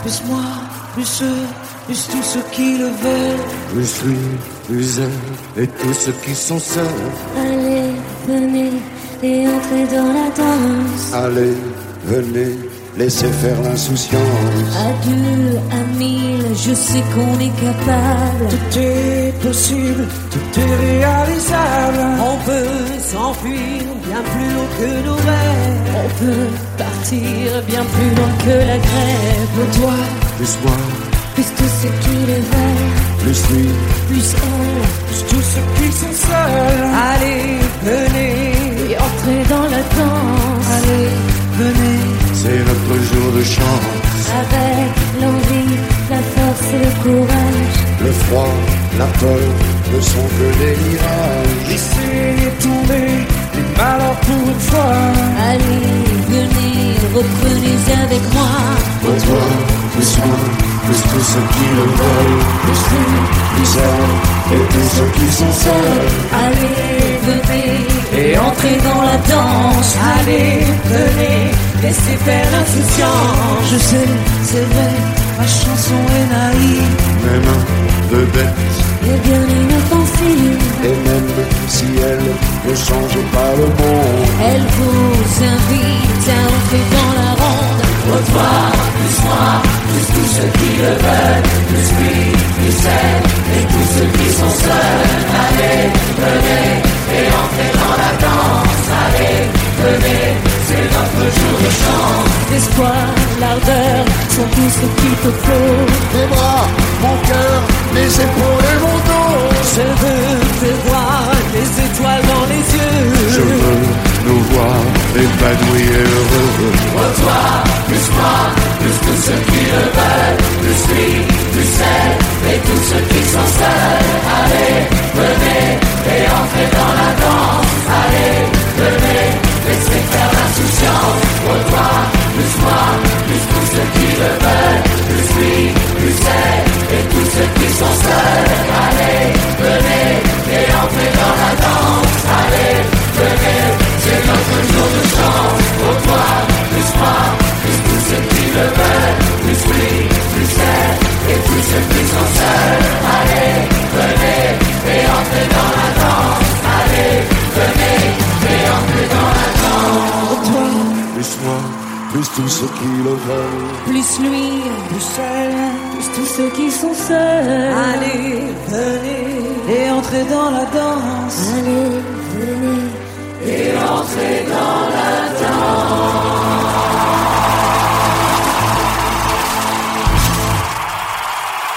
plus moi, plus eux, plus tous ceux qui le veulent. Plus lui, plus elle, et tous ceux qui sont seuls. Allez, venez, et entrez dans la danse. Allez, venez, laissez faire l'insouciance. À deux, à mille, je sais qu'on est capable. Tout est possible, tout est réalisable. On peut s'enfuir bien plus loin que nos rêves. On peut partir bien plus loin que la grève. Toi, Plus moi, Plus tous ceux qui le veulent, plus lui, plus elle. plus tous ceux qui sont seuls. Allez, venez, Et entrez dans la danse. allez, venez. c'est notre jour de chance. Avec l'envie, la force et le courage. Le froid, la peur ne sont que des mirages. Laissez tomber les malheurs pour une fois. Allez, venez, reprenez avec moi. Pour toi, plus moi, plus tous ceux qui le veulent. Plus lui, Plus elle, et tous ceux qui sont seuls. allez, venez. Et entrez dans la danse. Allez, venez, laissez faire l'insouciance. Je sais, c'est vrai, ma chanson est naïve. Même un de bête, Et bien inoffensive. et même si elle ne change pas le monde. Elle vous invite à entrer dans la ronde. Pour toi, plus moi, plus tous ceux qui le veulent. Plus lui, plus elle, et tous ceux qui sont seuls. Allez, venez, et entrez dans la danse. Allez, venez, c'est notre jour de chance. L'espoir, l'ardeur sont tout ce qu'il te faut. Mes bras, mon cœur, mes épaules et mon dos. Je veux te voir, les étoiles dans les yeux. Je veux nous voir épanouis et heureux. Pour toi, plus moi, plus tous ceux qui le veulent. Plus lui, plus elle, et tous ceux qui sont seuls. Allez, venez, et entrez dans la danse. Allez, venez, laissez faire l'insouciance. Pour toi, plus moi, plus tous ceux qui le veulent. Plus lui, plus elle, et tous ceux qui sont seuls. Allez, venez, et entrez dans la danse. Allez, venez, c'est notre jour de chance. Pour toi, plus moi, plus tous ceux qui le veulent. Plus lui, plus elle, et tous ceux qui sont seuls. Allez, venez, et entrez dans la danse. Allez, venez, et entrez dans la danse. Pour toi, Plus moi, plus tous ceux qui le veulent. Plus lui, plus elle. plus tous ceux qui sont seuls. Allez, venez, et entrez dans la danse. Allez, venez. Et entrez dans